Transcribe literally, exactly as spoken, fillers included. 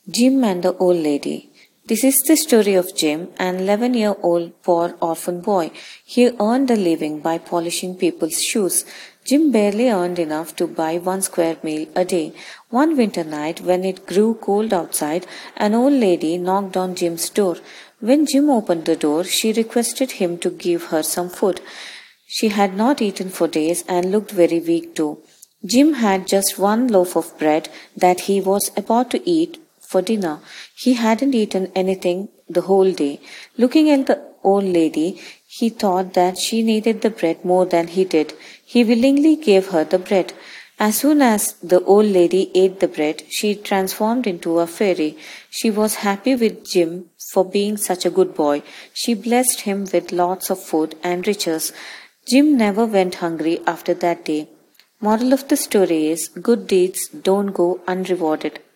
Jim and the Old Lady. This is the story of Jim, an eleven year old poor orphan boy. He earned a living by polishing people's shoes. Jim barely earned enough to buy one square meal a day. One winter night, when it grew cold outside, an old lady knocked on Jim's door. When Jim opened the door, she requested him to give her some food. She had not eaten for days and looked very weak too. Jim had just one loaf of bread that he was about to eat for dinner. He hadn't eaten anything the whole day. Looking at the old lady, he thought that she needed the bread more than he did. He willingly gave her the bread. As soon as the old lady ate the bread, she transformed into a fairy. She was happy with Jim for being such a good boy. She blessed him with lots of food and riches. Jim never went hungry after that day. Moral of the story is good deeds don't go unrewarded.